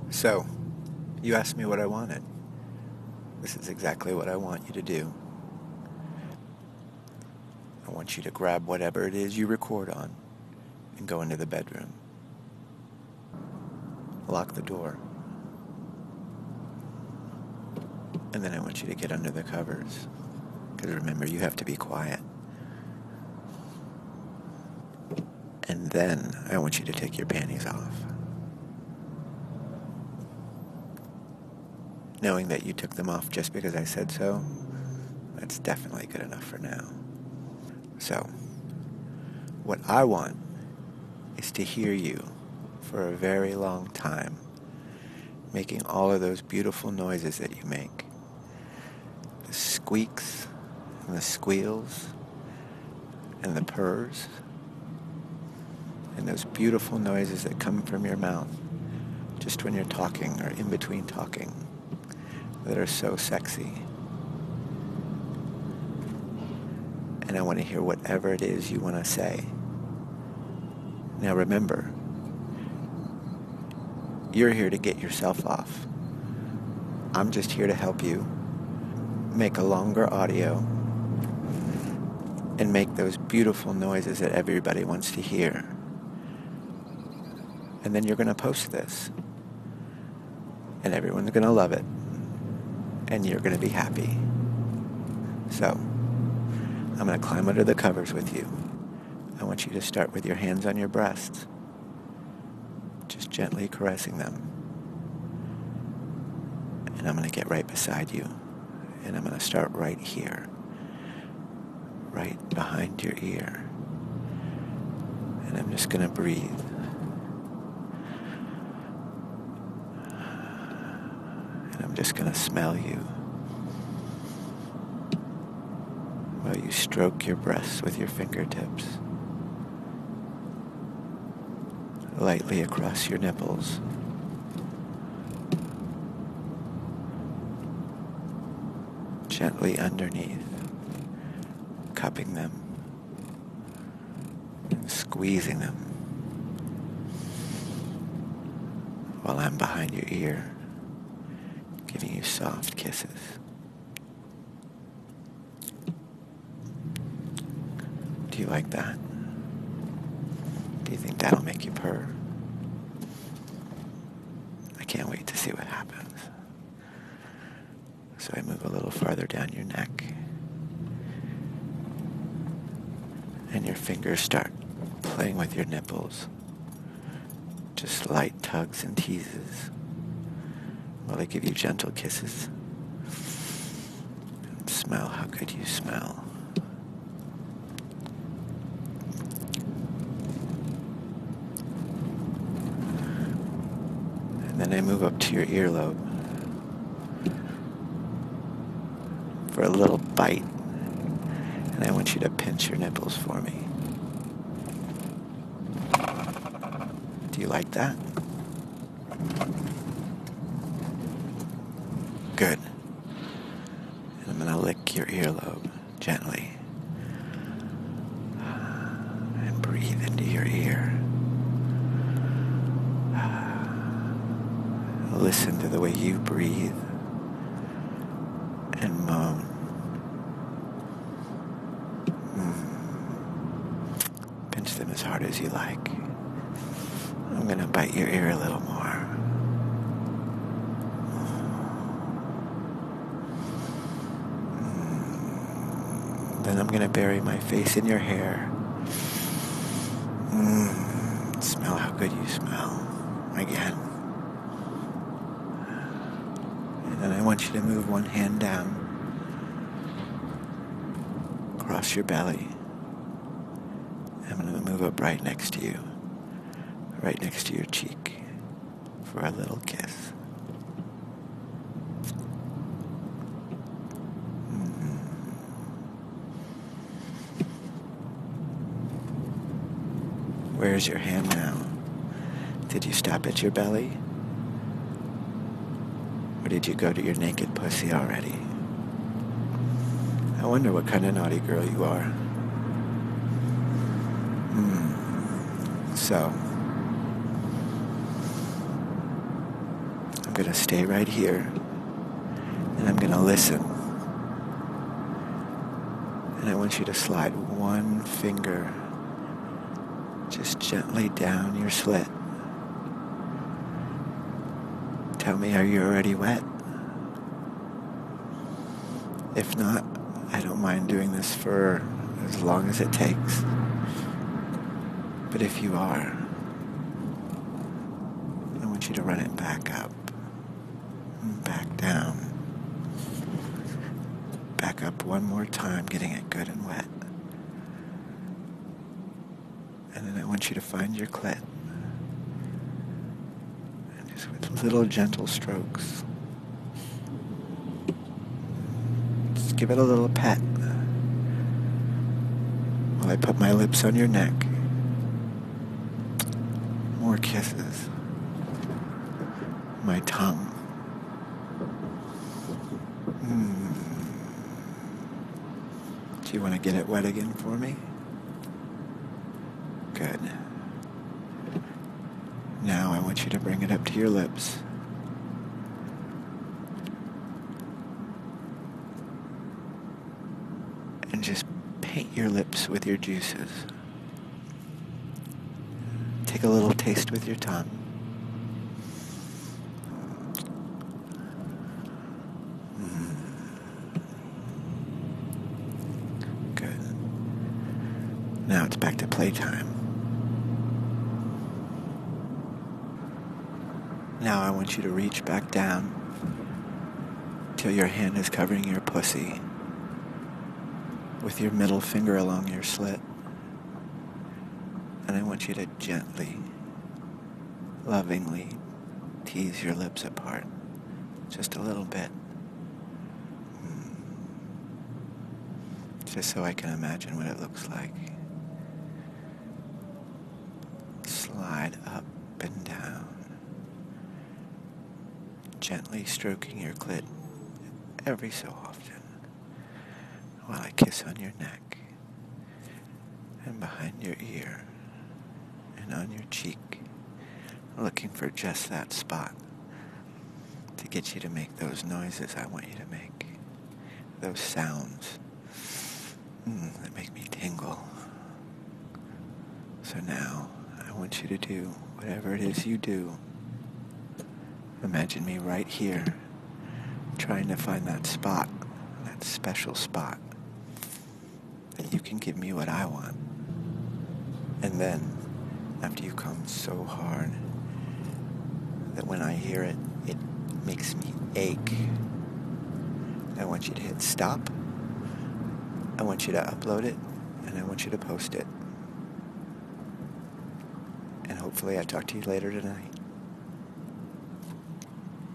So, you asked me what I wanted. This is exactly what I want you to do. I want you to grab whatever it is you record on and go into the bedroom. Lock the door. And then I want you to get under the covers. Because remember, you have to be quiet. And then I want you to take your panties off. Knowing that you took them off just because I said so, that's definitely good enough for now. So, what I want is to hear you for a very long time, making all of those beautiful noises that you make. The squeaks, and the squeals, and the purrs, and those beautiful noises that come from your mouth just when you're talking or in between talking that are so sexy. And I want to hear whatever it is you want to say. Now remember, you're here to get yourself off. I'm just here to help you make a longer audio and make those beautiful noises that everybody wants to hear. And then you're going to post this. And everyone's going to love it. And you're going to be happy. So, I'm going to climb under the covers with you. I want you to start with your hands on your breasts, just gently caressing them. And I'm going to get right beside you. And I'm going to start right here, right behind your ear. And I'm just going to breathe. And I'm just going to smell you while you stroke your breasts with your fingertips, lightly across your nipples. Gently underneath, cupping them, and squeezing them, while I'm behind your ear, giving you soft kisses. Do you like that? Do you think that'll make you purr? I can't wait to see what happens. So I move a little farther down your neck, and your fingers start playing with your nipples. Just light tugs and teases while I give you gentle kisses. And smell how good you smell. And then I move up to your earlobe for a little bite. And I want you to pinch your nipples for me. Do you like that? Good. And I'm going to lick your earlobe gently. And breathe into your ear. Listen to the way you breathe and moan. Pinch them as hard as you like. I'm going to bite your ear a little more. Then I'm going to bury my face in your hair. Smell how good you smell. Again. And then I want you to move one hand down, across your belly. I'm going to move up right next to you, right next to your cheek, for a little kiss. Where's your hand now? Did you stop at your belly? Or did you go to your naked pussy already? I wonder what kind of naughty girl you are. So, going to stay right here, and I'm going to listen. And I want you to slide one finger just gently down your slit. Tell me, are you already wet? If not, I don't mind doing this for as long as it takes. But if you are, I want you to run it back up and back down. Back up one more time, getting it good and wet. And then I want you to find your clit. And just with little gentle strokes, just give it a little pet while I put my lips on your neck. More kisses. My tongue. Do you want to get it wet again for me? Good. Now I want you to bring it up to your lips. And just paint your lips with your juices. Take a little taste with your tongue. Good. Now it's back to playtime. Now I want you to reach back down till your hand is covering your pussy with your middle finger along your slit. And I want you to gently, lovingly tease your lips apart just a little bit. Just so I can imagine what it looks like. Slide up and down, gently stroking your clit every so often while I kiss on your neck and behind your ear and on your cheek, looking for just that spot to get you to make those noises I want you to make, those sounds that make me tingle. So now I want you to do whatever it is you do. Imagine me right here, trying to find that spot, that special spot, that you can give me what I want. And then, after you come so hard that when I hear it, it makes me ache, I want you to hit stop. I want you to upload it, and I want you to post it. And hopefully I talk to you later tonight.